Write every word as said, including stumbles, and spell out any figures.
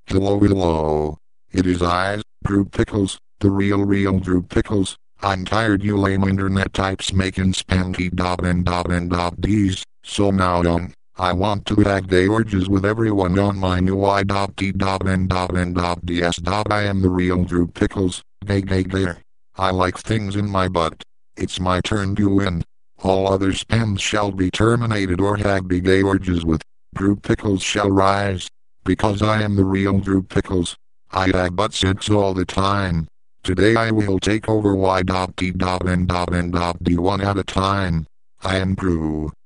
Hello, hello. It is I, Drew Pickles, the real, real Drew Pickles. I'm tired you lame internet types making spanky dot and dot and dot D's, so now on, I want to have day orgies with everyone on my new I dot T dot and dot and dot DS dot I am the real Drew Pickles, gay gay gay. I like things in my butt. It's my turn to win. All other spams shall be terminated or have be gay orgies with. Drew Pickles shall rise. Because I am the real Drew Pickles. I have butt sex all the time. Today I will take over Y dot T dot and dot and dot D one at a time. I am Drew.